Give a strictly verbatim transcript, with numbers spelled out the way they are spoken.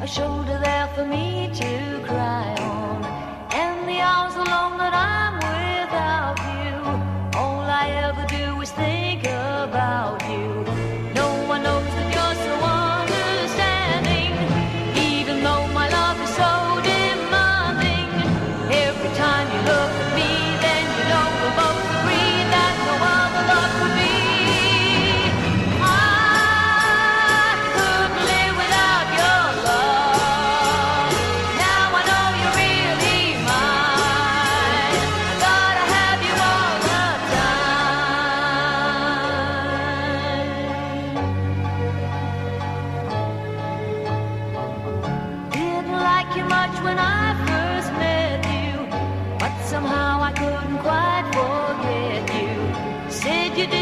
a shoulder there for me to cry on. And the hours alone that I'm without you, all I ever do is think about you. No one knows that you're so understanding, even though my love is so demanding. Every time you look at me, then you know we'll both agree that no other love could be. When I first met you, but somehow I couldn't quite forget you. Said you did.